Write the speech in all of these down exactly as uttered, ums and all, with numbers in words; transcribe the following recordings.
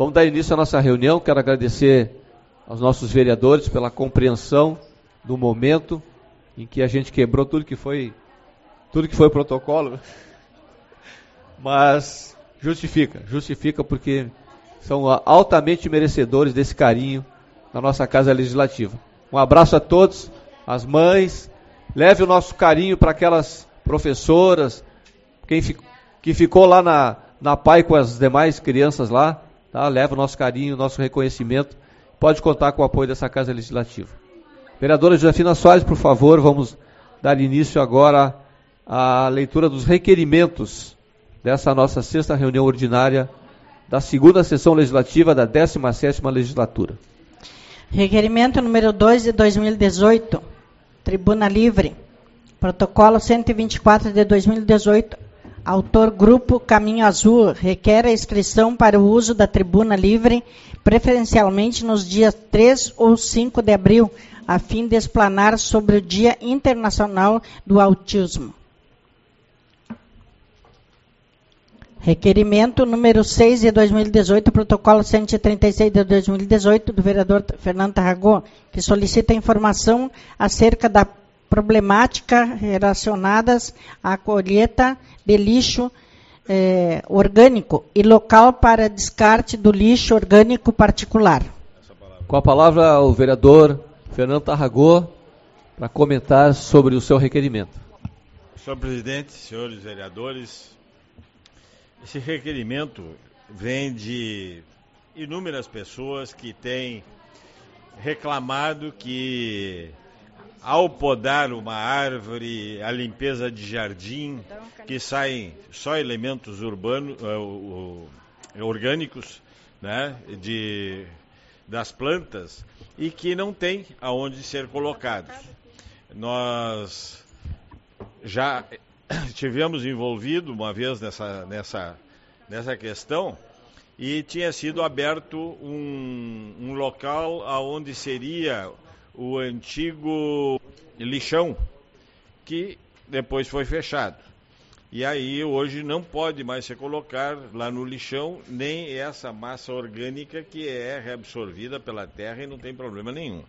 Vamos dar início à nossa reunião. Quero agradecer aos nossos vereadores pela compreensão do momento em que a gente quebrou tudo que foi, tudo que foi protocolo. Mas justifica, justifica porque são altamente merecedores desse carinho na nossa Casa Legislativa. Um abraço a todos, as mães, leve o nosso carinho para aquelas professoras, quem fi, que ficou lá na, na P A I com as demais crianças lá, tá? Leva o nosso carinho, o nosso reconhecimento, pode contar com o apoio dessa Casa Legislativa. Vereadora Josefina Soares, por favor, vamos dar início agora à leitura dos requerimentos dessa nossa sexta reunião ordinária da segunda sessão legislativa da décima sétima legislatura. Requerimento número dois de dois mil e dezoito, Tribuna Livre, protocolo cento e vinte e quatro de dois mil e dezoito, autor Grupo Caminho Azul, requer a inscrição para o uso da Tribuna Livre, preferencialmente nos dias três ou cinco de abril, a fim de explanar sobre o Dia Internacional do Autismo. Requerimento número seis de dois mil e dezoito, protocolo cento e trinta e seis de dois mil e dezoito, do vereador Fernando Tarragó, que solicita informação acerca da problemática relacionadas à colheita de lixo eh, orgânico e local para descarte do lixo orgânico particular. Com a palavra o vereador Fernando Tarragó para comentar sobre o seu requerimento. Senhor presidente, senhores vereadores, esse requerimento vem de inúmeras pessoas que têm reclamado que, ao podar uma árvore, a limpeza de jardim, que saem só elementos urbanos, uh, uh, orgânicos, né, de, das plantas, e que não tem aonde ser colocados. Nós já tivemos envolvido uma vez nessa, nessa, nessa questão e tinha sido aberto um, um local onde seria o antigo lixão, que depois foi fechado. E aí hoje não pode mais se colocar lá no lixão nem essa massa orgânica que é reabsorvida pela terra e não tem problema nenhum.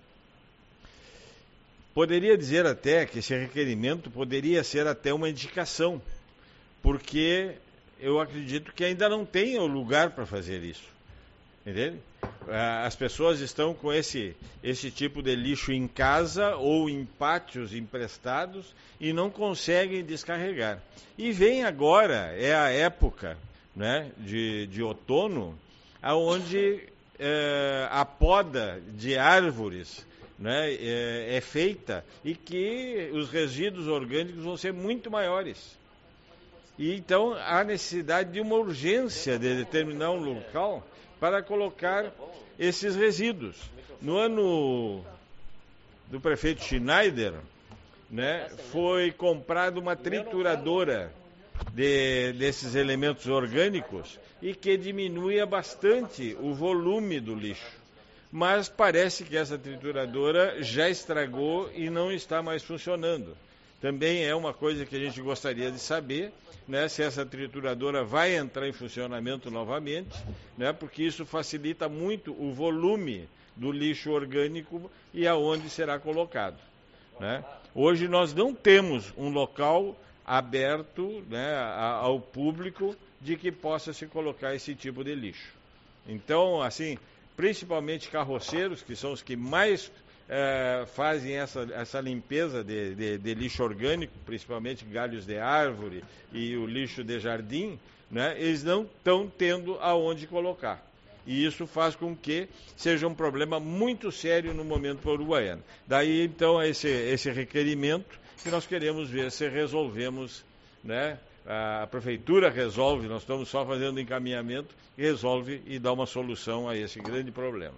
Poderia dizer até que esse requerimento poderia ser até uma indicação, porque eu acredito que ainda não tem o lugar para fazer isso. Entende? As pessoas estão com esse, esse tipo de lixo em casa ou em pátios emprestados e não conseguem descarregar. E vem agora, é a época, né, de, de outono, onde é, a poda de árvores, né, é, é feita e que os resíduos orgânicos vão ser muito maiores. E então há necessidade de uma urgência de determinar um local para colocar esses resíduos. No ano do prefeito Schneider, né, foi comprada uma trituradora de, desses elementos orgânicos e que diminuía bastante o volume do lixo. Mas parece que essa trituradora já estragou e não está mais funcionando. Também é uma coisa que a gente gostaria de saber, né, se essa trituradora vai entrar em funcionamento novamente, né, porque isso facilita muito o volume do lixo orgânico e aonde será colocado, né. Hoje nós não temos um local aberto, né, ao público de que possa se colocar esse tipo de lixo. Então, assim, principalmente carroceiros, que são os que mais é, fazem essa, essa limpeza de, de, de lixo orgânico, principalmente galhos de árvore e o lixo de jardim, né, eles não estão tendo aonde colocar. E isso faz com que seja um problema muito sério no momento para o Uruguaiana. Daí, então, esse, esse requerimento que nós queremos ver se resolvemos, né, a prefeitura resolve, nós estamos só fazendo encaminhamento, resolve e dá uma solução a esse grande problema.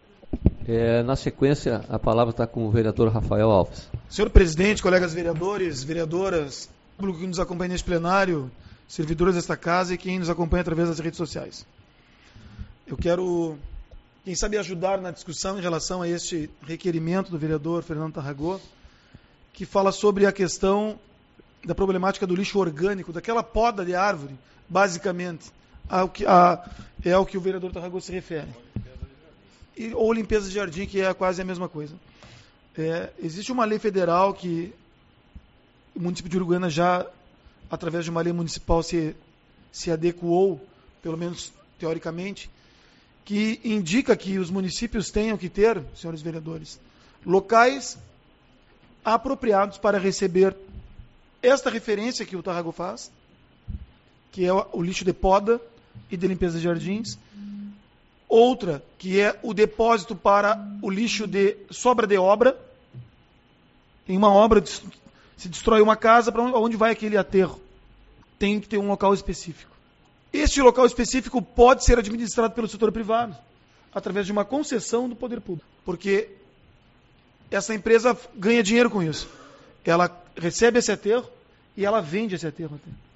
É, na sequência, a palavra está com o vereador Rafael Alves. Senhor presidente, colegas vereadores, vereadoras, público que nos acompanha neste plenário, servidores desta casa e quem nos acompanha através das redes sociais. Eu quero, quem sabe, ajudar na discussão em relação a este requerimento do vereador Fernando Tarragó, que fala sobre a questão da problemática do lixo orgânico, daquela poda de árvore, basicamente, ao que, a, é ao que o vereador Tarragão se refere. E, ou limpeza de jardim, que é quase a mesma coisa. É, existe uma lei federal que o município de Uruguaiana já, através de uma lei municipal, se, se adequou, pelo menos teoricamente, que indica que os municípios tenham que ter, senhores vereadores, locais apropriados para receber esta referência que o Tarragão faz, que é o lixo de poda e de limpeza de jardins. Outra, que é o depósito para o lixo de sobra de obra. Em uma obra, se destrói uma casa, para onde vai aquele aterro? Tem que ter um local específico. Este local específico pode ser administrado pelo setor privado, através de uma concessão do poder público. Porque essa empresa ganha dinheiro com isso. Ela recebe esse aterro e ela vende esse aterro.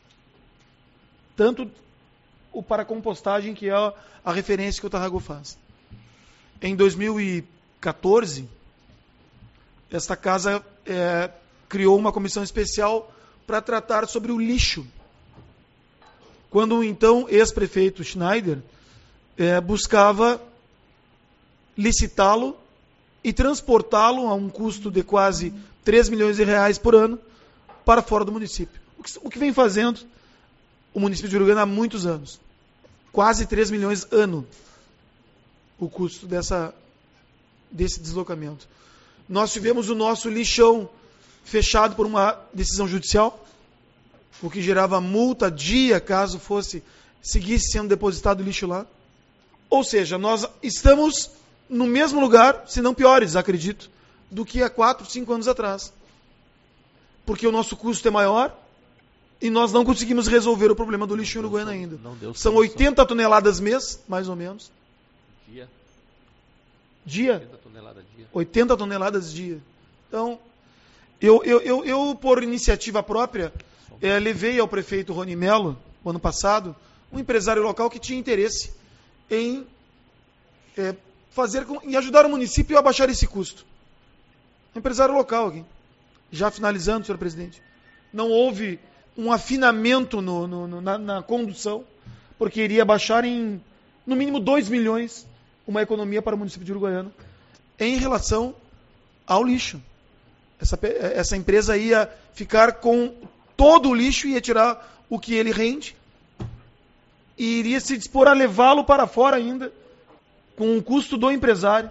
Tanto o para compostagem, que é a, a referência que o Tarragão faz. Em dois mil e quatorze, esta casa é, criou uma comissão especial para tratar sobre o lixo. Quando o então ex-prefeito Schneider é, buscava licitá-lo e transportá-lo a um custo de quase três milhões de reais por ano para fora do município. O que, o que vem fazendo o município de Uruguaiana há muitos anos. Quase três milhões ano o custo dessa, desse deslocamento. Nós tivemos o nosso lixão fechado por uma decisão judicial, o que gerava multa dia caso fosse seguisse sendo depositado lixo lá. Ou seja, nós estamos no mesmo lugar, se não piores, acredito, do que há quatro, cinco anos atrás. Porque o nosso custo é maior e nós não conseguimos resolver o problema do lixo em Uruguaiana ainda. São oitenta toneladas mês, mais ou menos. Dia? Dia? oitenta toneladas dia. oitenta toneladas dia. Então, eu, eu, eu, eu por iniciativa própria, é, levei ao prefeito Rony Mello, no ano passado, um empresário local que tinha interesse em é, fazer com, em ajudar o município a baixar esse custo. Um empresário local aqui. Já finalizando, senhor presidente. Não houve um afinamento no, no, no, na, na condução, porque iria baixar em, no mínimo, dois milhões uma economia para o município de Uruguaiana em relação ao lixo. Essa, essa empresa ia ficar com todo o lixo, ia tirar o que ele rende e iria se dispor a levá-lo para fora ainda, com o custo do empresário,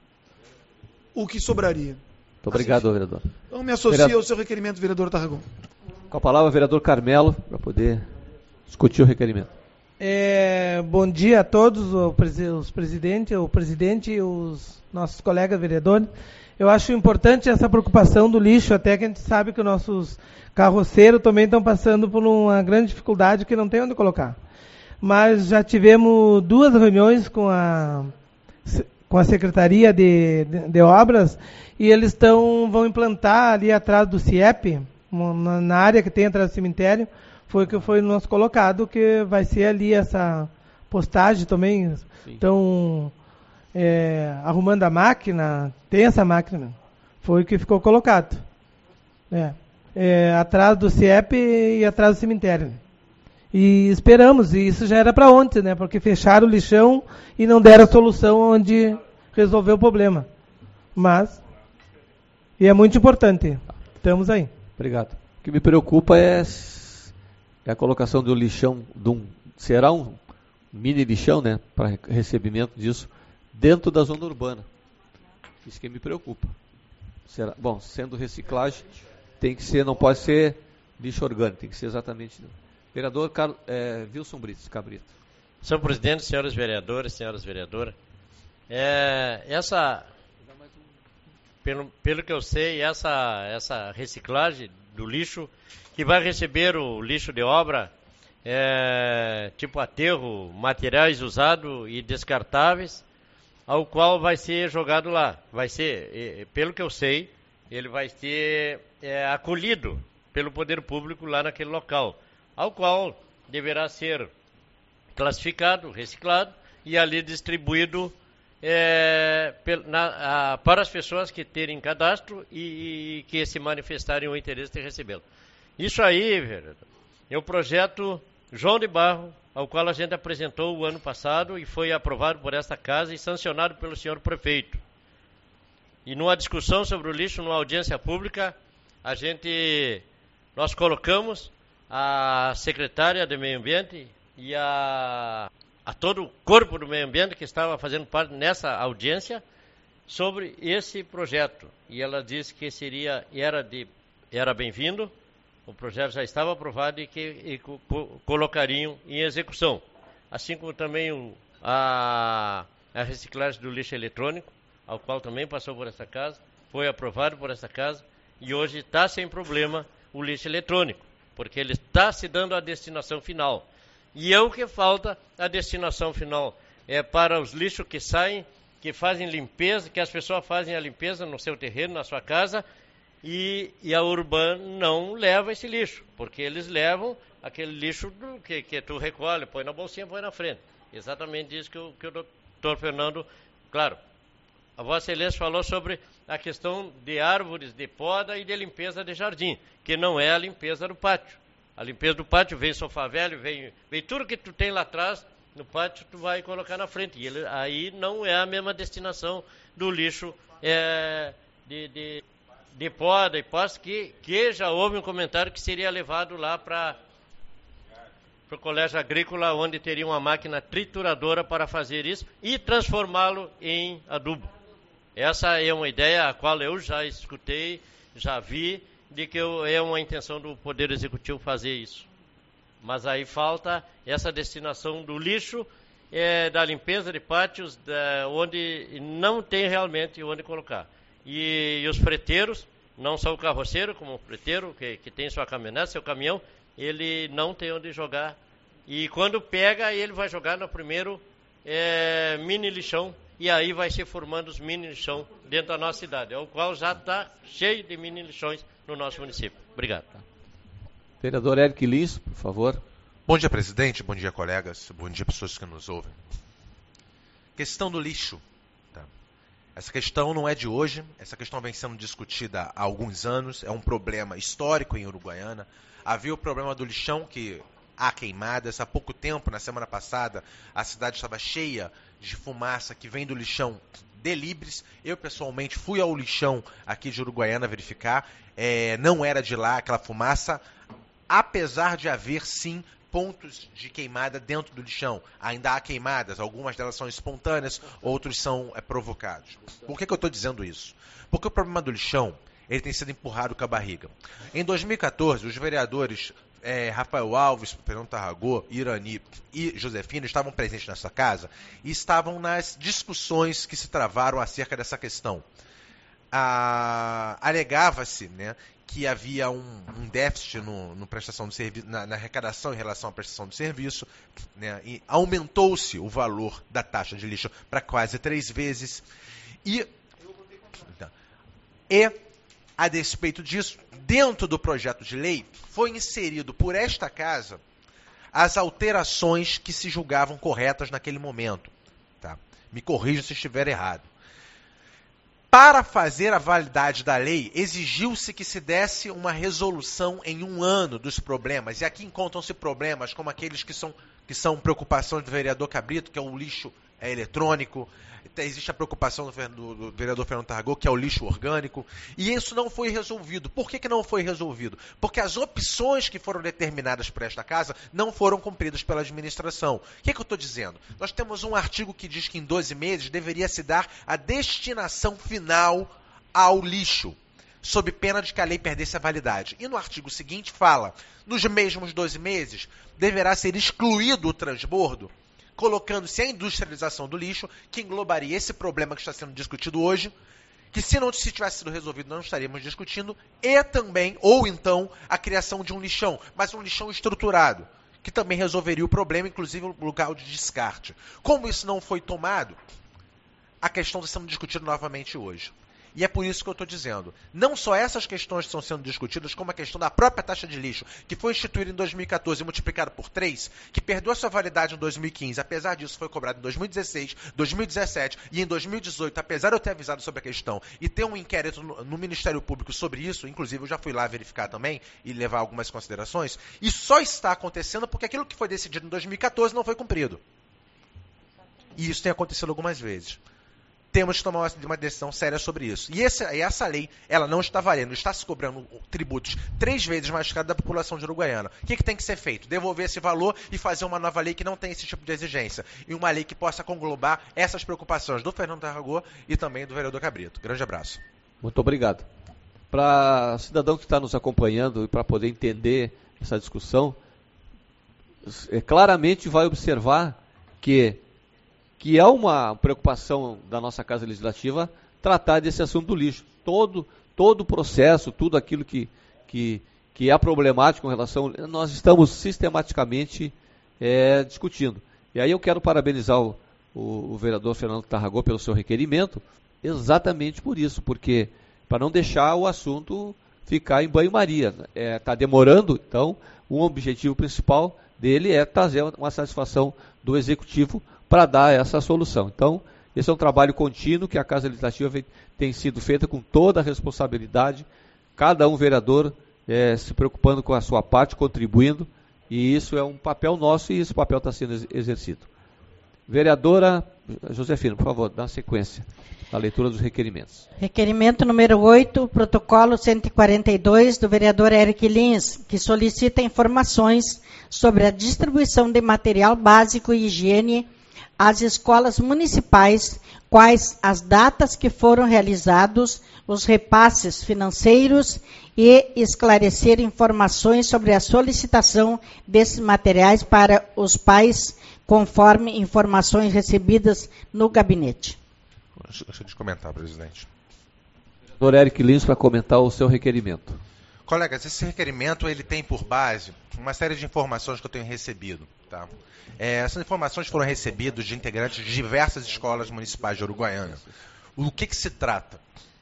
o que sobraria. Muito obrigado, assim, vereador. Então me associo vereador. ao seu requerimento, vereador Tarragão. Com a palavra, vereador Carmelo, para poder discutir o requerimento. É, bom dia a todos, os presidentes, o presidente e os nossos colegas vereadores. Eu acho importante essa preocupação do lixo, até que a gente sabe que os nossos carroceiros também estão passando por uma grande dificuldade que não tem onde colocar. Mas já tivemos duas reuniões com a, com a Secretaria de, de, de Obras e eles tão, vão implantar ali atrás do C I E P, na, na área que tem atrás do cemitério, foi o que foi nos colocado, que vai ser ali essa postagem também. Sim. Então, é, arrumando a máquina, tem essa máquina, foi o que ficou colocado. É, é, atrás do C I E P e atrás do cemitério. E esperamos, e isso já era para ontem, né? Porque fecharam o lixão e não deram a solução onde resolver o problema. Mas, e é muito importante. Estamos aí. Obrigado. O que me preocupa é, é a colocação do lixão, de um, será um mini lixão, né? Para recebimento disso, dentro da zona urbana. Isso que me preocupa. Será, bom, sendo reciclagem, tem que ser, não pode ser lixo orgânico, tem que ser exatamente... Vereador Carlos, é, Wilson Brito, Cabrito. Senhor presidente, senhores vereadores, senhoras vereadoras, é, essa, pelo, pelo que eu sei, essa, essa reciclagem do lixo, que vai receber o lixo de obra, é, tipo aterro, materiais usados e descartáveis, ao qual vai ser jogado lá. Vai ser, e, pelo que eu sei, ele vai ser é, acolhido pelo poder público lá naquele local, ao qual deverá ser classificado, reciclado e ali distribuído é, na, a, para as pessoas que terem cadastro e, e que se manifestarem o interesse de recebê-lo. Isso aí, vereador, é o projeto João de Barro, ao qual a gente apresentou o ano passado e foi aprovado por esta casa e sancionado pelo senhor prefeito. E numa discussão sobre o lixo, numa audiência pública, a gente, nós colocamos a secretária de Meio Ambiente e a, a todo o corpo do Meio Ambiente que estava fazendo parte nessa audiência sobre esse projeto. E ela disse que seria, era, de, era bem-vindo, o projeto já estava aprovado e que e co, co, colocariam em execução. Assim como também o, a, a reciclagem do lixo eletrônico, ao qual também passou por essa casa, foi aprovado por essa casa, e hoje está sem problema o lixo eletrônico, porque ele está se dando a destinação final. E é o que falta, a destinação final é para os lixos que saem, que fazem limpeza, que as pessoas fazem a limpeza no seu terreno, na sua casa, e, e a Urban não leva esse lixo, porque eles levam aquele lixo do, que, que tu recolhe, põe na bolsinha, põe na frente. Exatamente isso que o, que o doutor Fernando, claro, a Vossa Excelência falou sobre a questão de árvores, de poda e de limpeza de jardim, que não é a limpeza do pátio. A limpeza do pátio vem sofá velho, vem, vem tudo que tu tem lá atrás, no pátio tu vai colocar na frente. E ele, aí não é a mesma destinação do lixo é, de, de, de poda e posta, que, que já houve um comentário que seria levado lá para o colégio agrícola, onde teria uma máquina trituradora para fazer isso e transformá-lo em adubo. Essa é uma ideia a qual eu já escutei, já vi, de que eu, é uma intenção do Poder Executivo fazer isso. Mas aí falta essa destinação do lixo, é, da limpeza de pátios, da, onde não tem realmente onde colocar. E, e os freteiros, não só o carroceiro, como o freteiro, que, que tem sua caminhonete, seu caminhão, ele não tem onde jogar. E quando pega, ele vai jogar no primeiro é, mini lixão, e aí vai se formando os mini lixão dentro da nossa cidade, o qual já está cheio de mini lixões no nosso município. Obrigado. Vereador Eric Lins, por favor. Bom dia, presidente. Bom dia, colegas. Bom dia, pessoas que nos ouvem. Questão do lixo. Tá? Essa questão não é de hoje. Essa questão vem sendo discutida há alguns anos. É um problema histórico em Uruguaiana. Havia o problema do lixão, que há queimadas. Há pouco tempo, na semana passada, a cidade estava cheia de fumaça que vem do lixão de Libres. Eu, pessoalmente, fui ao lixão aqui de Uruguaiana verificar. É, não era de lá aquela fumaça, apesar de haver, sim, pontos de queimada dentro do lixão. Ainda há queimadas, algumas delas são espontâneas, outros são é, provocados. Por que, que eu estou dizendo isso? Porque o problema do lixão, ele tem sido empurrado com a barriga. Em dois mil e quatorze, os vereadores é, Rafael Alves, Fernando Tarragó, Irani e Josefina estavam presentes nessa casa e estavam nas discussões que se travaram acerca dessa questão. Ah, alegava-se, né, que havia um, um déficit no, no prestação de serviço, na, na arrecadação em relação à prestação de serviço, né, e aumentou-se o valor da taxa de lixo para quase três vezes. E, e, a despeito disso, dentro do projeto de lei, foi inserido por esta casa as alterações que se julgavam corretas naquele momento. Tá? Me corrija se estiver errado. Para fazer a validade da lei, exigiu-se que se desse uma resolução em um ano dos problemas. E aqui encontram-se problemas como aqueles que são, que são preocupações do vereador Cabrito, que é o lixo é, eletrônico. Existe a preocupação do, do vereador Fernando Tarragó, que é o lixo orgânico. E isso não foi resolvido. Por que, que não foi resolvido? Porque as opções que foram determinadas por esta casa não foram cumpridas pela administração. O que, que eu estou dizendo? Nós temos um artigo que diz que em doze meses deveria se dar a destinação final ao lixo, sob pena de que a lei perdesse a validade. E no artigo seguinte fala, nos mesmos doze meses, deverá ser excluído o transbordo, colocando-se a industrialização do lixo, que englobaria esse problema que está sendo discutido hoje, que se não se tivesse sido resolvido não estaríamos discutindo, e também, ou então, a criação de um lixão, mas um lixão estruturado, que também resolveria o problema, inclusive o lugar de descarte. Como isso não foi tomado, a questão está sendo discutida novamente hoje. E é por isso que eu estou dizendo, não só essas questões estão sendo discutidas, como a questão da própria taxa de lixo, que foi instituída em dois mil e quatorze e multiplicada por três, que perdeu a sua validade em dois mil e quinze, apesar disso foi cobrado em dois mil e dezesseis, dois mil e dezessete e em dois mil e dezoito, apesar de eu ter avisado sobre a questão e ter um inquérito no, no Ministério Público sobre isso, inclusive eu já fui lá verificar também e levar algumas considerações, e só está acontecendo porque aquilo que foi decidido em dois mil e quatorze não foi cumprido. E isso tem acontecido algumas vezes. Temos que tomar uma decisão séria sobre isso. E essa, essa lei, ela não está valendo, está se cobrando tributos três vezes mais caros da população de Uruguaiana. O que, que tem que ser feito? Devolver esse valor e fazer uma nova lei que não tem esse tipo de exigência. E uma lei que possa conglobar essas preocupações do Fernando Tarragó e também do vereador Cabrito. Grande abraço. Muito obrigado. Para o cidadão que está nos acompanhando e para poder entender essa discussão, é, claramente vai observar que que é uma preocupação da nossa Casa Legislativa tratar desse assunto do lixo. Todo, todo o processo, tudo aquilo que, que, que é problemático em relação, nós estamos sistematicamente é, discutindo. E aí eu quero parabenizar o, o, o vereador Fernando Tarragó pelo seu requerimento, exatamente por isso, porque para não deixar o assunto ficar em banho-maria. Está é, demorando, então, um objetivo principal dele é trazer uma satisfação do Executivo para dar essa solução. Então, esse é um trabalho contínuo que a Casa Legislativa vem, tem sido feita com toda a responsabilidade, cada um vereador é, se preocupando com a sua parte, contribuindo, e isso é um papel nosso e esse papel está sendo exercido. Vereadora Josefina, por favor, dá uma sequência na leitura dos requerimentos. Requerimento número oito, protocolo cento e quarenta e dois, do vereador Eric Lins, que solicita informações sobre a distribuição de material básico e higiene às escolas municipais, quais as datas que foram realizados, os repasses financeiros e esclarecer informações sobre a solicitação desses materiais para os pais, conforme informações recebidas no gabinete. Deixa eu comentar, presidente. Doutor Eric Lins, para comentar o seu requerimento. Colegas, esse requerimento ele tem por base uma série de informações que eu tenho recebido. Tá? É, essas informações foram recebidas de integrantes de diversas escolas municipais de Uruguaiana. O que, que se trata?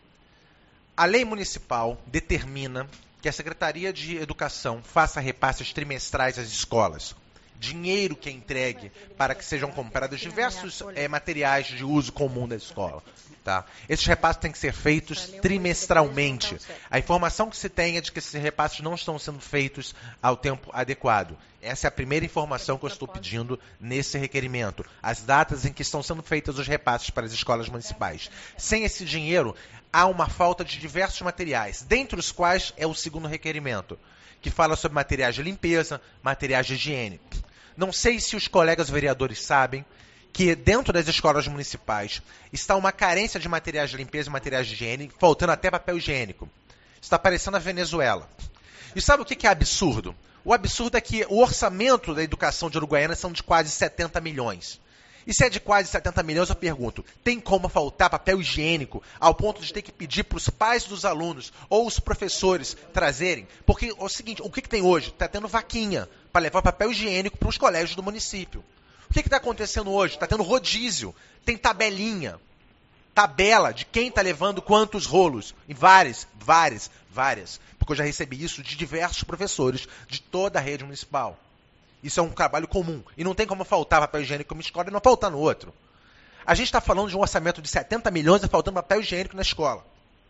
A lei municipal determina que a Secretaria de Educação faça repasses trimestrais às escolas. Dinheiro que é entregue para que sejam comprados diversos é, materiais de uso comum da escola. Tá? Esses repasses têm que ser feitos trimestralmente. A informação que se tem é de que esses repasses não estão sendo feitos ao tempo adequado. Essa é a primeira informação que eu estou pedindo nesse requerimento. As datas em que estão sendo feitos os repasses para as escolas municipais. Sem esse dinheiro, há uma falta de diversos materiais, dentre os quais é o segundo requerimento, que fala sobre materiais de limpeza, materiais de higiene. Não sei se os colegas vereadores sabem que dentro das escolas municipais está uma carência de materiais de limpeza e materiais de higiene, faltando até papel higiênico. Está parecendo a Venezuela. E sabe o que é absurdo? O absurdo é que o orçamento da educação de Uruguaiana são de quase setenta milhões. E se é de quase setenta milhões, eu pergunto, tem como faltar papel higiênico ao ponto de ter que pedir para os pais dos alunos ou os professores trazerem? Porque é o seguinte, o que, que tem hoje? Está tendo vaquinha para levar papel higiênico para os colégios do município. O que está acontecendo hoje? Está tendo rodízio, tem tabelinha, tabela de quem está levando quantos rolos. E várias, várias, várias. Porque eu já recebi isso de diversos professores de toda a rede municipal. Isso é um trabalho comum. E não tem como faltar papel higiênico numa escola e não faltar no outro. A gente está falando de um orçamento de setenta milhões e faltando papel higiênico na escola.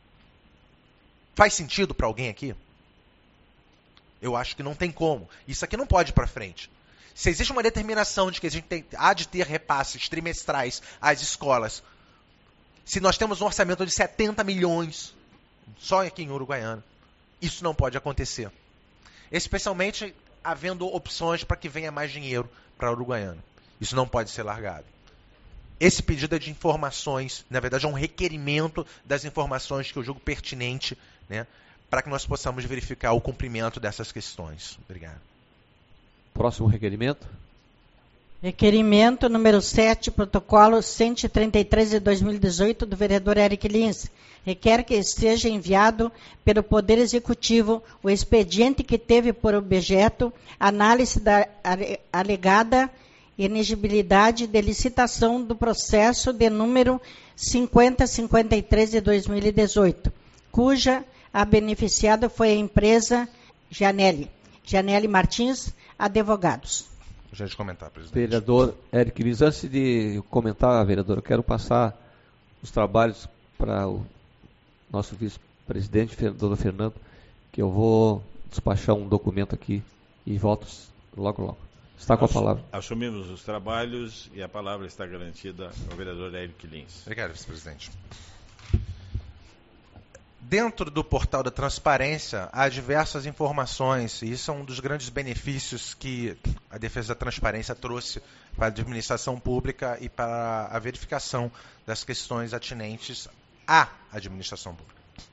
Faz sentido para alguém aqui? Eu acho que não tem como. Isso aqui não pode ir para frente. Se existe uma determinação de que a gente tem, há de ter repasses trimestrais às escolas, se nós temos um orçamento de setenta milhões, só aqui em Uruguaiana, isso não pode acontecer. Especialmente havendo opções para que venha mais dinheiro para a Uruguaiana. Isso não pode ser largado. Esse pedido é de informações, na verdade é um requerimento das informações que eu julgo pertinente, né, para que nós possamos verificar o cumprimento dessas questões. Obrigado. Próximo requerimento. Requerimento número sete, protocolo cento e trinta e três de dois mil e dezoito, do vereador Eric Lins. Requer que seja enviado pelo Poder Executivo o expediente que teve por objeto análise da alegada inexigibilidade de licitação do processo de número cinquenta cinquenta e três de dois mil e dezoito, cuja a beneficiada foi a empresa Janelli, Janelli Martins Advogados. Gostaria de comentar, presidente. Vereador Eric Lins, antes de comentar, vereador, eu quero passar os trabalhos para o nosso vice-presidente, doutor Fernando, que eu vou despachar um documento aqui e volto logo, logo. Está com a palavra. Assumimos os trabalhos e a palavra está garantida ao vereador Eric Lins. Obrigado, vice-presidente. Dentro do portal da transparência, há diversas informações, e isso é um dos grandes benefícios que a defesa da transparência trouxe para a administração pública e para a verificação das questões atinentes à administração pública.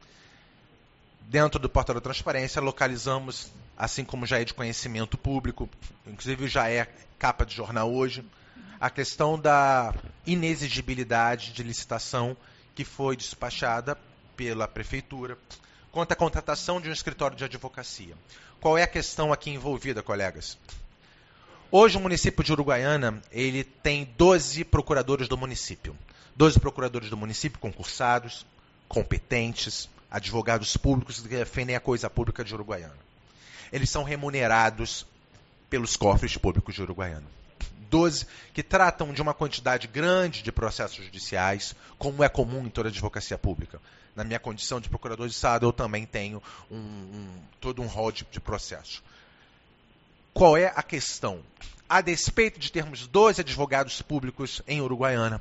Dentro do portal da transparência, localizamos, assim como já é de conhecimento público, inclusive já é capa de jornal hoje, a questão da inexigibilidade de licitação que foi despachada pela Prefeitura quanto à contratação de um escritório de advocacia. Qual é a questão aqui envolvida, colegas? Hoje o município de Uruguaiana ele tem doze procuradores do município. doze procuradores do município concursados, competentes, advogados públicos que defendem a coisa pública de Uruguaiana. Eles são remunerados pelos cofres públicos de Uruguaiana. doze que tratam de uma quantidade grande de processos judiciais, como é comum em toda a advocacia pública. Na minha condição de procurador de Estado, eu também tenho um, um, todo um rol de, de processos. Qual é a questão? A despeito de termos doze advogados públicos em Uruguaiana,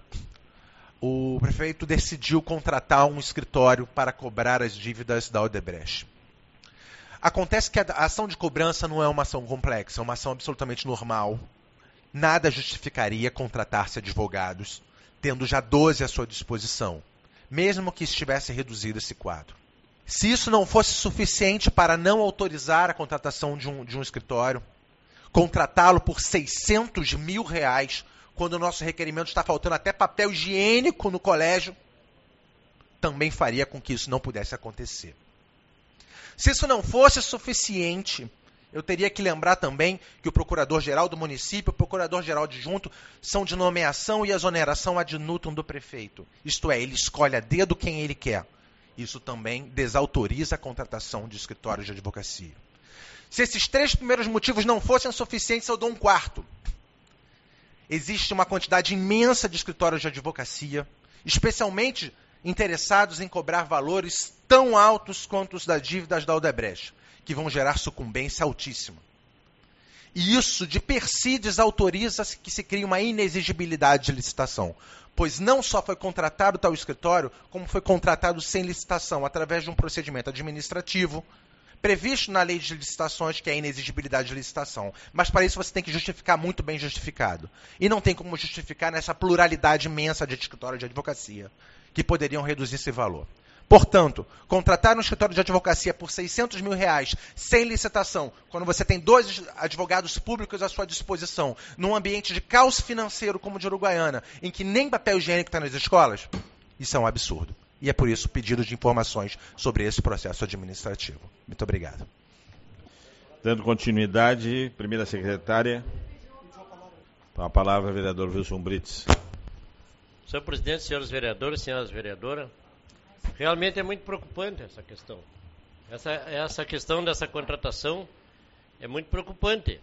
o prefeito decidiu contratar um escritório para cobrar as dívidas da Odebrecht. Acontece que a ação de cobrança não é uma ação complexa, é uma ação absolutamente normal. Nada justificaria contratar-se advogados, tendo já doze à sua disposição, mesmo que estivesse reduzido esse quadro. Se isso não fosse suficiente para não autorizar a contratação de um, de um escritório, contratá-lo por seiscentos mil reais, quando o nosso requerimento está faltando até papel higiênico no colégio, também faria com que isso não pudesse acontecer. Se isso não fosse suficiente, eu teria que lembrar também que o procurador-geral do município e o procurador-geral adjunto são de nomeação e exoneração ad nutum do prefeito. Isto é, ele escolhe a dedo quem ele quer. Isso também desautoriza a contratação de escritórios de advocacia. Se esses três primeiros motivos não fossem suficientes, eu dou um quarto. Existe uma quantidade imensa de escritórios de advocacia, especialmente interessados em cobrar valores tão altos quanto os das dívidas da Odebrecht, que vão gerar sucumbência altíssima. E isso, de per si, desautoriza que se crie uma inexigibilidade de licitação, pois não só foi contratado tal escritório, como foi contratado sem licitação, através de um procedimento administrativo, previsto na lei de licitações, que é a inexigibilidade de licitação. Mas para isso você tem que justificar muito bem justificado. E não tem como justificar nessa pluralidade imensa de escritórios de advocacia, que poderiam reduzir esse valor. Portanto, contratar um escritório de advocacia por seiscentos mil reais, sem licitação, quando você tem dois advogados públicos à sua disposição, num ambiente de caos financeiro como o de Uruguaiana, em que nem papel higiênico está nas escolas, isso é um absurdo. E é por isso o pedido de informações sobre esse processo administrativo. Muito obrigado. Dando continuidade, primeira secretária, com a palavra, vereador Wilson Brits. Senhor presidente, senhores vereadores, senhoras vereadoras, realmente é muito preocupante essa questão. Essa, essa questão dessa contratação é muito preocupante.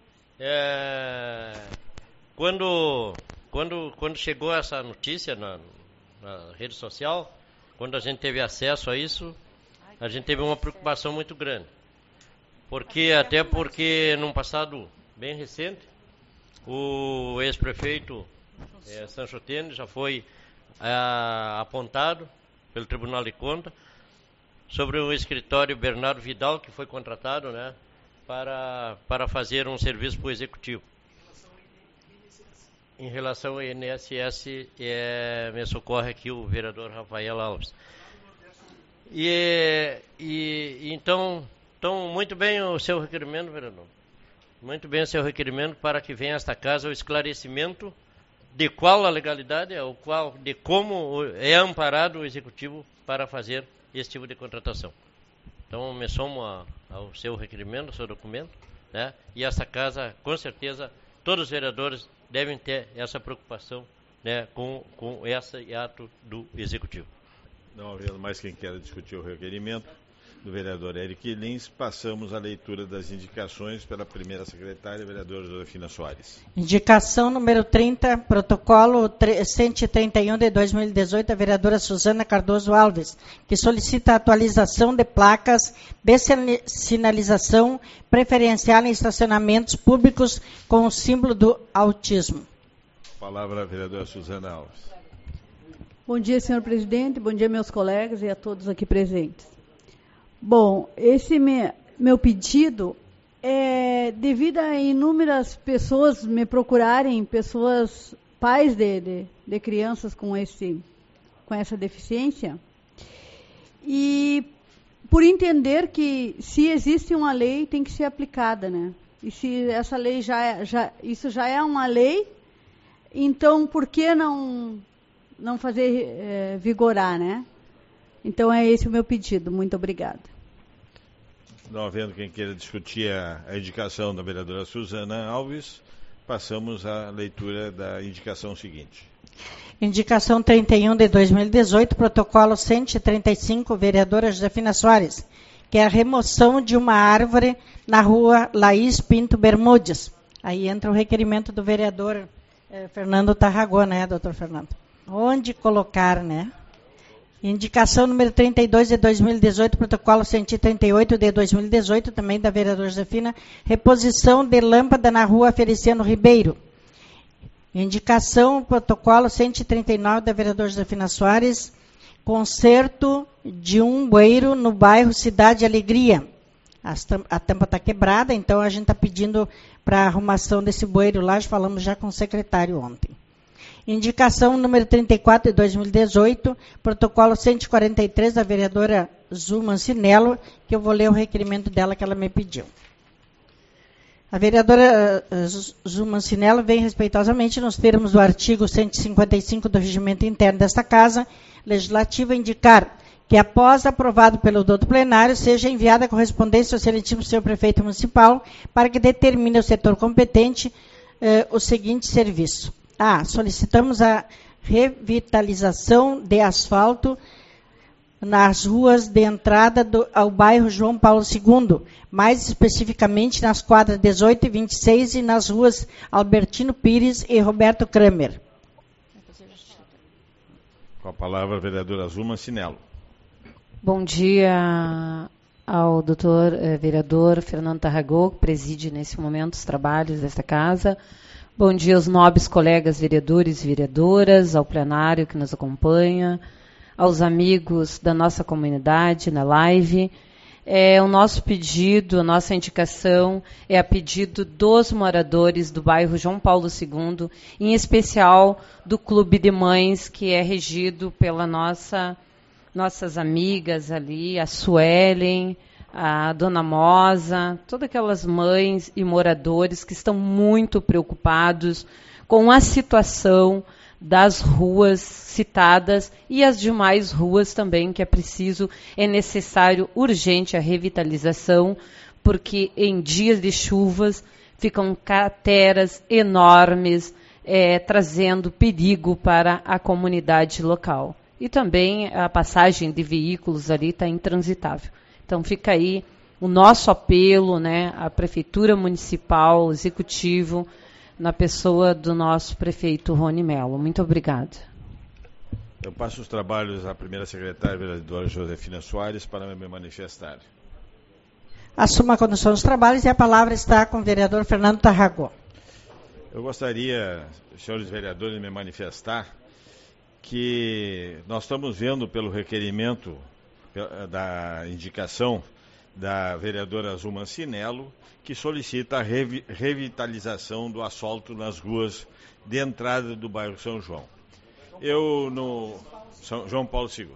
É, quando, quando, quando chegou essa notícia na, na rede social, quando a gente teve acesso a isso, a gente teve uma preocupação muito grande. Porque, até porque, num passado bem recente, o ex-prefeito é, Sancho Tene já foi é, apontado pelo Tribunal de Contas sobre o escritório Bernardo Vidal, que foi contratado, né, para, para fazer um serviço para o Executivo. Em relação ao I N S S, é, me socorre aqui o vereador Rafael Alves. E, e então, então, muito bem o seu requerimento, vereador. Muito bem o seu requerimento para que venha a esta casa o esclarecimento de qual a legalidade, ou qual, de como é amparado o Executivo para fazer esse tipo de contratação. Então, me somo a, ao seu requerimento, ao seu documento, né? E esta casa, com certeza, todos os vereadores devem ter essa preocupação, né, com, com esse ato do Executivo. Não havendo mais quem queira discutir o requerimento do vereador Eric Lins, passamos à leitura das indicações pela primeira secretária, vereadora Josefina Soares. Indicação número trinta, protocolo cento e trinta e um de dois mil e dezoito, a vereadora Suzana Cardoso Alves, que solicita a atualização de placas de sinalização preferencial em estacionamentos públicos com o símbolo do autismo. Palavra a vereadora Suzana Alves. Bom dia, senhor presidente, bom dia, meus colegas e a todos aqui presentes. Bom, esse me, meu pedido é devido a inúmeras pessoas me procurarem, pessoas, pais de, de, de crianças com, esse, com essa deficiência, e por entender que se existe uma lei, tem que ser aplicada, né? E se essa lei já, já isso já é uma lei, então por que não, não fazer é, vigorar, né? Então é esse o meu pedido. Muito obrigada. Não havendo quem queira discutir a, a indicação da vereadora Suzana Alves, passamos à leitura da indicação seguinte. Indicação trinta e um de dois mil e dezoito, protocolo cento e trinta e cinco, vereadora Josefina Soares, que é a remoção de uma árvore na rua Laís Pinto Bermudes. Aí entra o requerimento do vereador eh, Fernando Tarragó, né, doutor Fernando? Onde colocar, né? Indicação número trinta e dois de dois mil e dezoito, protocolo cento e trinta e oito de dois mil e dezoito, também da vereadora Josefina, reposição de lâmpada na rua Feliciano Ribeiro. Indicação, protocolo cento e trinta e nove da vereadora Josefina Soares, conserto de um bueiro no bairro Cidade Alegria. A tampa está quebrada, então a gente está pedindo para a arrumação desse bueiro lá, falamos já com o secretário ontem. Indicação número trinta e quatro de dois mil e dezoito, protocolo cento e quarenta e três da vereadora Zu Mancinello, que eu vou ler o requerimento dela que ela me pediu. A vereadora uh, Zu Mancinello vem respeitosamente nos termos do artigo cento e cinquenta e cinco do regimento interno desta Casa Legislativa indicar que, após aprovado pelo doutor plenário, seja enviada a correspondência ao excelentíssimo senhor prefeito municipal para que determine o setor competente uh, o seguinte serviço. A. Solicitamos a revitalização de asfalto nas ruas de entrada do, ao bairro João Paulo segundo, mais especificamente nas quadras dezoito e vinte e seis e nas ruas Albertino Pires e Roberto Kramer. Com a palavra a vereadora Zu Mancinello. Bom dia ao doutor eh, vereador Fernando Tarragó, que preside nesse momento os trabalhos desta casa. Bom dia aos nobres colegas vereadores e vereadoras, ao plenário que nos acompanha, aos amigos da nossa comunidade na live. É, o nosso pedido, a nossa indicação é a pedido dos moradores do bairro João Paulo segundo, em especial do Clube de Mães, que é regido pela nossa, nossas amigas ali, a Suelen, a Dona Mosa, todas aquelas mães e moradores que estão muito preocupados com a situação das ruas citadas e as demais ruas também, que é preciso, é necessário, urgente a revitalização, porque em dias de chuvas ficam crateras enormes, é, trazendo perigo para a comunidade local. E também a passagem de veículos ali está intransitável. Então fica aí o nosso apelo, né, à Prefeitura Municipal, ao Executivo, na pessoa do nosso prefeito Rony Mello. Muito obrigada. Eu passo os trabalhos à primeira secretária, vereadora Josefina Soares, para me manifestar. Assuma a condução dos trabalhos e a palavra está com o vereador Fernando Tarragó. Eu gostaria, senhores vereadores, de me manifestar que nós estamos vendo pelo requerimento da indicação da vereadora Zu Mancinello, que solicita a revi revitalização do asfalto nas ruas de entrada do bairro São João. Eu, no São João Paulo segundo.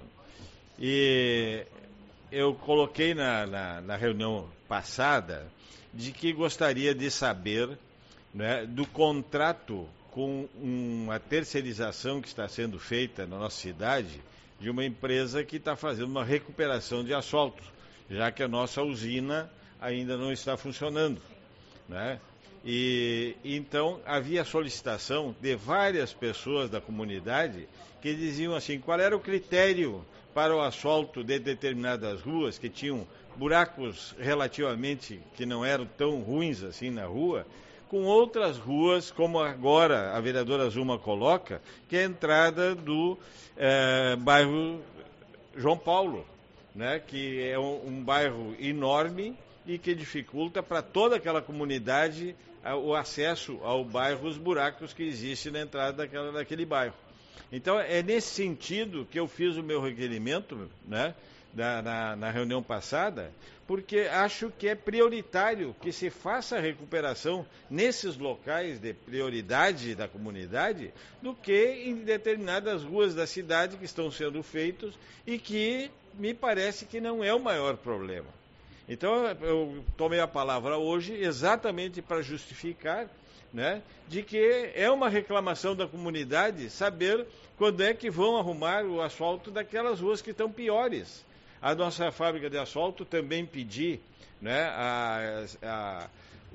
E eu coloquei na, na, na reunião passada de que gostaria de saber, né, do contrato com uma terceirização que está sendo feita na nossa cidade, de uma empresa que está fazendo uma recuperação de asfalto, já que a nossa usina ainda não está funcionando, né? E então havia solicitação de várias pessoas da comunidade que diziam assim, qual era o critério para o asfalto de determinadas ruas que tinham buracos relativamente que não eram tão ruins assim na rua, com outras ruas, como agora a vereadora Zuma coloca, que é a entrada do eh, bairro João Paulo, né, que é um, um bairro enorme e que dificulta para toda aquela comunidade a, o acesso ao bairro, os buracos que existem na entrada daquela, daquele bairro. Então, é nesse sentido que eu fiz o meu requerimento, né, na, na, na reunião passada, porque acho que é prioritário que se faça a recuperação nesses locais de prioridade da comunidade do que em determinadas ruas da cidade que estão sendo feitos e que me parece que não é o maior problema. Então, eu tomei a palavra hoje exatamente para justificar, né, de que é uma reclamação da comunidade saber quando é que vão arrumar o asfalto daquelas ruas que estão piores. A nossa fábrica de asfalto também pedi, né, a, a,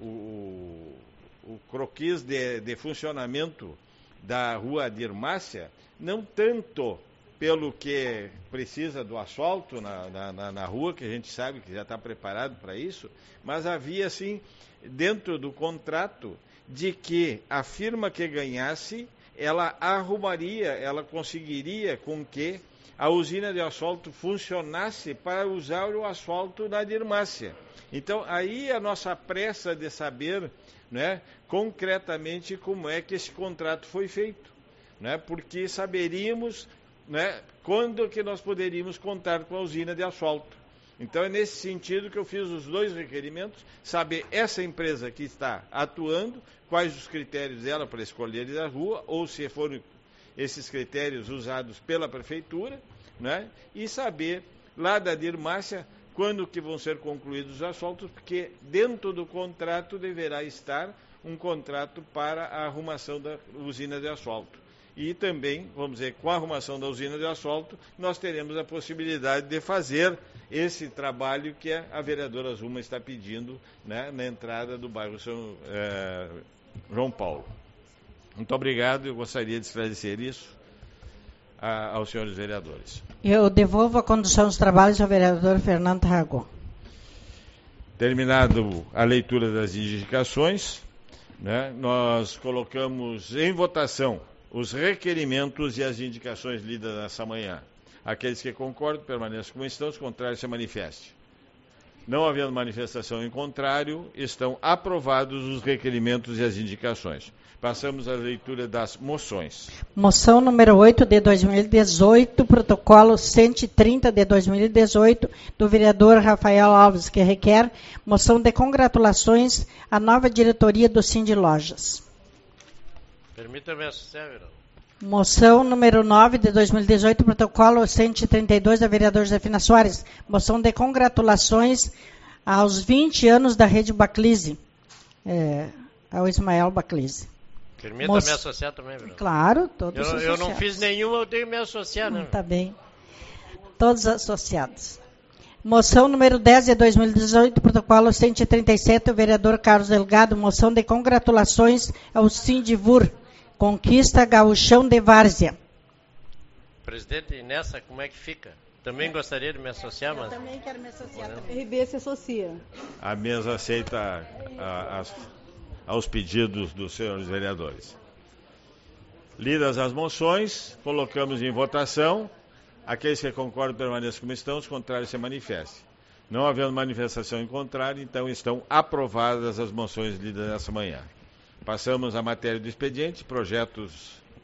o, o croquis de, de funcionamento da rua Adir Márcia, não tanto pelo que precisa do asfalto na, na, na rua, que a gente sabe que já está preparado para isso, mas havia, assim, dentro do contrato, de que a firma que ganhasse, ela arrumaria, ela conseguiria com que a usina de asfalto funcionasse para usar o asfalto da Adir Márcia. Então, aí a nossa pressa de saber, né, concretamente como é que esse contrato foi feito, né, porque saberíamos, né, quando que nós poderíamos contar com a usina de asfalto. Então é nesse sentido que eu fiz os dois requerimentos, saber essa empresa que está atuando, quais os critérios dela para escolher a rua, ou se foram esses critérios usados pela prefeitura, né, e saber lá da Adir Márcia quando que vão ser concluídos os asfaltos, porque dentro do contrato deverá estar um contrato para a arrumação da usina de asfalto. E também, vamos dizer, com a arrumação da usina de asfalto, nós teremos a possibilidade de fazer esse trabalho que a vereadora Zuma está pedindo, né, na entrada do bairro São é, João Paulo. Muito obrigado, eu gostaria de esclarecer isso a, aos senhores vereadores. Eu devolvo a condução dos trabalhos ao vereador Fernando Tarragó. Terminado a leitura das indicações, né, nós colocamos em votação os requerimentos e as indicações lidas nessa manhã. Aqueles que concordam, permaneçam como estão, os contrários se manifestem. Não havendo manifestação em contrário, estão aprovados os requerimentos e as indicações. Passamos à leitura das moções. Moção número oito de dois mil e dezoito, protocolo cento e trinta de dois mil e dezoito, do vereador Rafael Alves, que requer moção de congratulações à nova diretoria do Cindy Lojas. Permita-me associar, vereador. Moção número nove de dois mil e dezoito, protocolo cento e trinta e dois, da vereadora Josefina Soares. Moção de congratulações aos vinte anos da Rede Baclise, é, ao Ismael Baclise. Permita-me Moç... associar também, vereador. Claro, todos eu, associados. Eu não fiz nenhum, eu tenho que me associar, né? Está bem. Todos associados. Moção número dez de dois mil e dezoito, protocolo cento e trinta e sete, o vereador Carlos Delgado. Moção de congratulações ao Sindivur. Conquista Gaúchão de Várzea. Presidente, e nessa como é que fica? Também é. Gostaria de me associar, mas... Eu também quero me associar. A R B se associa. A mesa aceita a, a, as, aos pedidos dos senhores vereadores. Lidas as moções, colocamos em votação. Aqueles que concordam permaneçam como estão, os contrários se manifestem. Não havendo manifestação em contrário, então estão aprovadas as moções lidas nessa manhã. Passamos à matéria do expediente, projetos,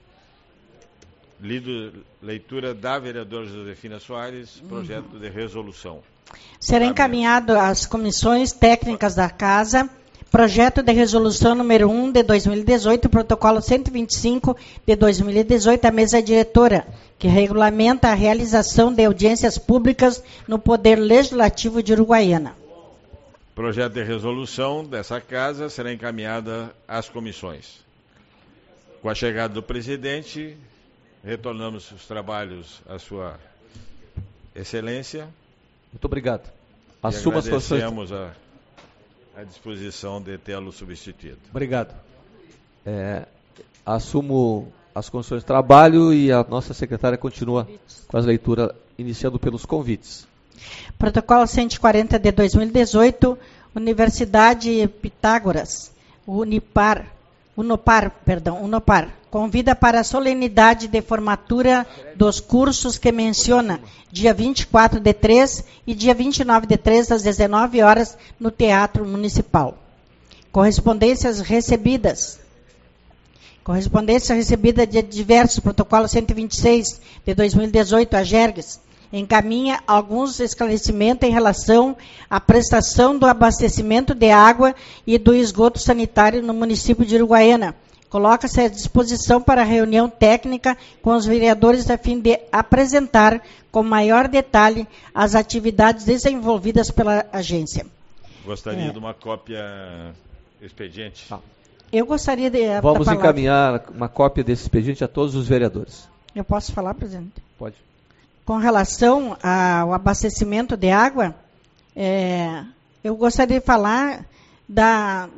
lido, leitura da vereadora Josefina Soares, projeto uhum. de resolução. Será encaminhado às comissões técnicas da Casa, projeto de resolução número um de dois mil e dezoito, protocolo cento e vinte e cinco de dois mil e dezoito, à mesa diretora, que regulamenta a realização de audiências públicas no Poder Legislativo de Uruguaiana. Projeto de resolução dessa casa será encaminhada às comissões. Com a chegada do presidente, retornamos os trabalhos à sua excelência. Muito obrigado. Assuma as suas agradecemos a, à disposição de tê-lo substituído. Obrigado. É, assumo as condições de trabalho e a nossa secretária continua com as leituras, iniciando pelos convites. Protocolo cento e quarenta de dois mil e dezoito, Universidade Pitágoras, Unipar, Unopar, perdão, Unopar, convida para a solenidade de formatura dos cursos que menciona dia vinte e quatro de três e dia vinte e nove de três, às dezenove horas, no Teatro Municipal. Correspondências recebidas. Correspondência recebida de diversos, protocolo cento e vinte e seis de dois mil e dezoito, a Gerges, encaminha alguns esclarecimentos em relação à prestação do abastecimento de água e do esgoto sanitário no município de Uruguaiana. Coloca-se à disposição para reunião técnica com os vereadores a fim de apresentar com maior detalhe as atividades desenvolvidas pela agência. Gostaria É. de uma cópia expediente. Ah. Eu gostaria de... Vamos da palavra. encaminhar uma cópia desse expediente a todos os vereadores. Eu posso falar, presidente? Pode. Com relação ao abastecimento de água, é, eu gostaria de falar da,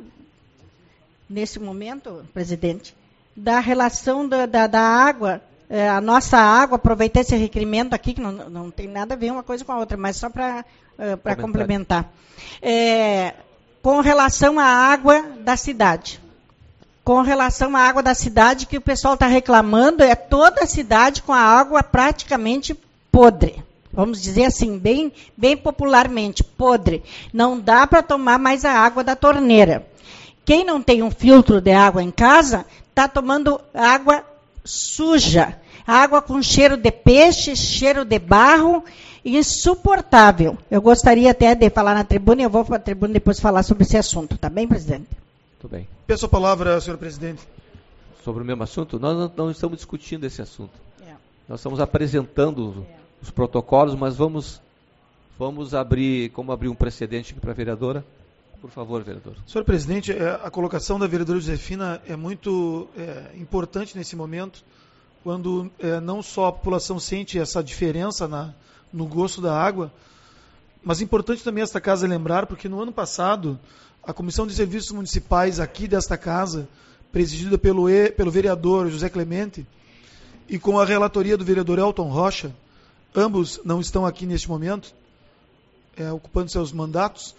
nesse momento, presidente, da relação da, da, da água, é, a nossa água, aproveitar esse requerimento aqui, que não, não tem nada a ver uma coisa com a outra, mas só para é, para complementar. É, com relação à água da cidade. Com relação à água da cidade, que o pessoal está reclamando, é toda a cidade com a água praticamente podre. Vamos dizer assim, bem, bem popularmente, podre. Não dá para tomar mais a água da torneira. Quem não tem um filtro de água em casa, está tomando água suja. Água com cheiro de peixe, cheiro de barro, insuportável. Eu gostaria até de falar na tribuna, e eu vou para a tribuna depois falar sobre esse assunto. Tá bem, presidente? Tudo bem. Peço a palavra, senhor presidente. Sobre o mesmo assunto? Nós não, não estamos discutindo esse assunto. É. Nós estamos apresentando É. os protocolos, mas vamos, vamos abrir, como abrir um precedente aqui para a vereadora. Por favor, vereador. Senhor presidente, é, a colocação da vereadora Josefina é muito é, importante nesse momento, quando é, não só a população sente essa diferença na, no gosto da água, mas é importante também esta casa lembrar, porque no ano passado, a Comissão de Serviços Municipais aqui desta casa, presidida pelo, e, pelo vereador José Clemente, e com a relatoria do vereador Elton Rocha, ambos não estão aqui neste momento, é, ocupando seus mandatos,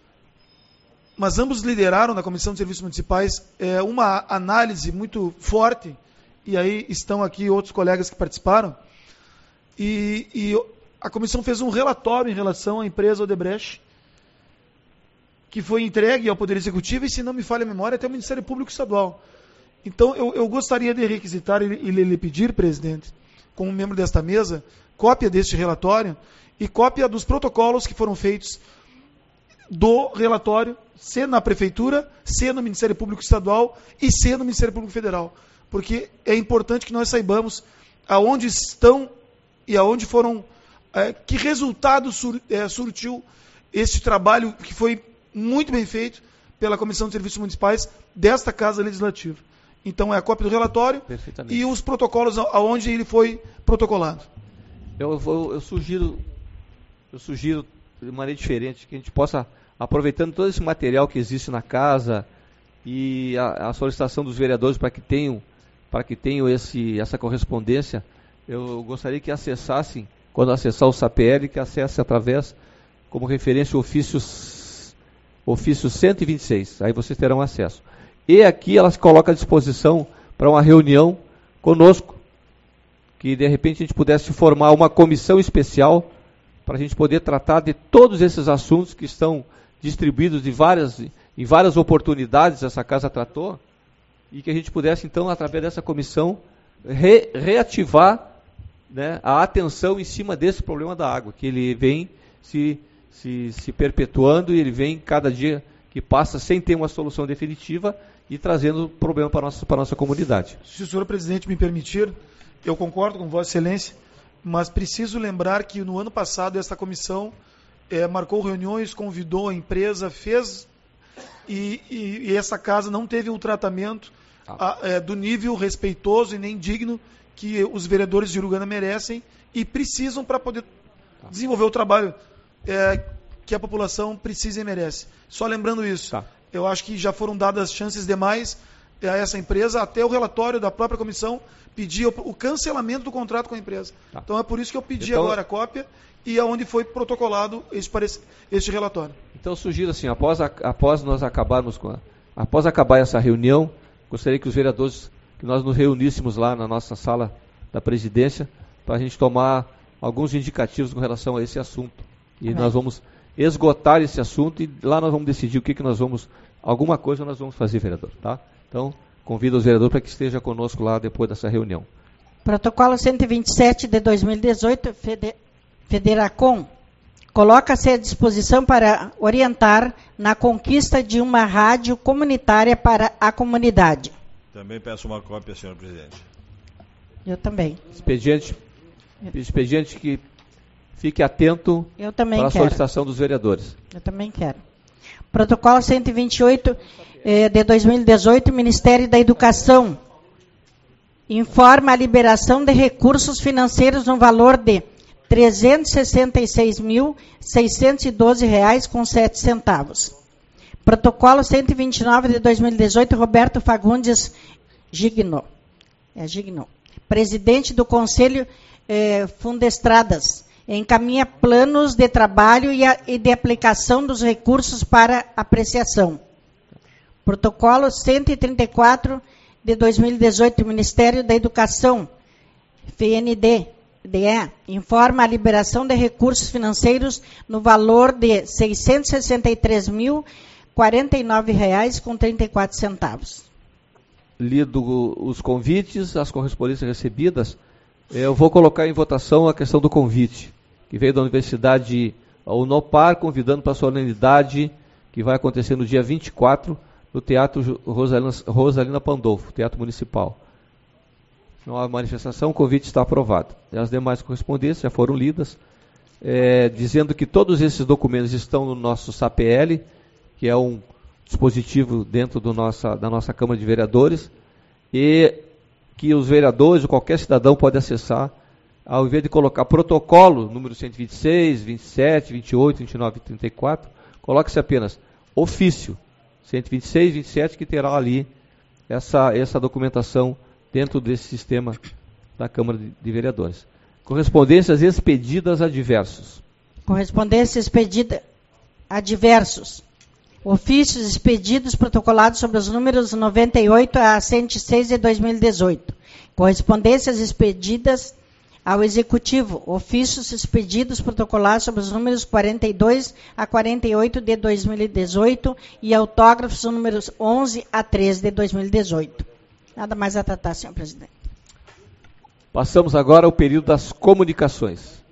mas ambos lideraram na Comissão de Serviços Municipais é, uma análise muito forte, e aí estão aqui outros colegas que participaram, e, e a comissão fez um relatório em relação à empresa Odebrecht, que foi entregue ao Poder Executivo e, se não me falha a memória, até o Ministério Público Estadual. Então, eu, eu gostaria de requisitar e lhe pedir, presidente, como membro desta mesa, cópia deste relatório e cópia dos protocolos que foram feitos do relatório, se na Prefeitura, se no Ministério Público Estadual e se no Ministério Público Federal. Porque é importante que nós saibamos aonde estão e aonde foram, é, que resultado sur, é, surtiu este trabalho que foi muito bem feito pela Comissão de Serviços Municipais desta Casa Legislativa. Então, é a cópia do relatório e os protocolos aonde ele foi protocolado. Eu, vou, eu sugiro, eu sugiro de maneira diferente que a gente possa, aproveitando todo esse material que existe na casa e a, a solicitação dos vereadores para que tenham, para que tenham esse, essa correspondência, eu gostaria que acessassem, quando acessar o S A P L, que acesse através, como referência, o ofício, ofício cento e vinte e seis. Aí vocês terão acesso. E aqui ela se coloca à disposição para uma reunião conosco, que de repente a gente pudesse formar uma comissão especial para a gente poder tratar de todos esses assuntos que estão distribuídos de várias, em várias oportunidades, essa casa tratou, e que a gente pudesse então, através dessa comissão, re, reativar, né, a atenção em cima desse problema da água, que ele vem se, se, se perpetuando e ele vem cada dia que passa sem ter uma solução definitiva e trazendo problema para a nossa, para a nossa comunidade. Se o senhor presidente me permitir, eu concordo com Vossa Excelência, mas preciso lembrar que no ano passado esta comissão é, marcou reuniões, convidou a empresa, fez, e, e, e essa casa não teve um tratamento ah. a, é, do nível respeitoso e nem digno que os vereadores de Uruguaiana merecem e precisam para poder ah. desenvolver o trabalho. É, que a população precisa e merece. Só lembrando isso, Tá. eu acho que já foram dadas chances demais a essa empresa, até o relatório da própria comissão pedia o, o cancelamento do contrato com a empresa. Tá. Então é por isso que eu pedi Então- agora a cópia e aonde foi protocolado este, parec- este relatório. Então, eu sugiro assim, após, a- após nós acabarmos com a, após acabar essa reunião, gostaria que os vereadores, que nós nos reuníssemos lá na nossa sala da presidência, para a gente tomar alguns indicativos com relação a esse assunto. E Amém. nós vamos esgotar esse assunto e lá nós vamos decidir o que, que nós vamos, alguma coisa nós vamos fazer, vereador, tá? Então, convido os vereadores para que esteja conosco lá depois dessa reunião. Protocolo cento e vinte e sete de dois mil e dezoito, Fede- Federacom, coloca-se à disposição para orientar na conquista de uma rádio comunitária para a comunidade. Também peço uma cópia, senhor presidente. Eu também. Expediente, expediente que fique atento Eu também para a quero. solicitação dos vereadores. Eu também quero. Protocolo cento e vinte e oito eh, de dois mil e dezoito, Ministério da Educação informa a liberação de recursos financeiros no valor de trezentos e sessenta e seis mil, seiscentos e doze reais com sete centavos. Protocolo cento e vinte e nove de dois mil e dezoito, Roberto Fagundes Gigno. É Gigno. Presidente do Conselho eh, Fundestradas, encaminha planos de trabalho e, a, e de aplicação dos recursos para apreciação. Protocolo cento e trinta e quatro de dois mil e dezoito, Ministério da Educação, F N D, D E, informa a liberação de recursos financeiros no valor de seiscentos e sessenta e três mil, quarenta e nove reais com trinta e quatro centavos. Lido os convites, as correspondências recebidas, eu vou colocar em votação a questão do convite, que veio da Universidade Unopar, convidando para a solenidade que vai acontecer no dia vinte e quatro, no Teatro Rosalina, Rosalina Pandolfo, Teatro Municipal. Não há manifestação, o convite está aprovado. E as demais correspondências já foram lidas, é, dizendo que todos esses documentos estão no nosso S A P L, que é um dispositivo dentro do nossa, da nossa Câmara de Vereadores, e que os vereadores ou qualquer cidadão pode acessar, ao invés de colocar protocolo, número cento e vinte e seis, vinte e sete, vinte e oito, vinte e nove e trinta e quatro, coloque-se apenas ofício, cento e vinte e seis, vinte e sete, que terá ali essa, essa documentação dentro desse sistema da Câmara de, de Vereadores. Correspondências expedidas a diversos. Correspondência expedida a diversos. Ofícios expedidos protocolados sobre os números noventa e oito a cento e seis de dois mil e dezoito. Correspondências expedidas ao Executivo. Ofícios expedidos protocolados sobre os números quarenta e dois a quarenta e oito de dois mil e dezoito e autógrafos números onze a treze de dois mil e dezoito. Nada mais a tratar, senhor presidente. Passamos agora ao período das comunicações.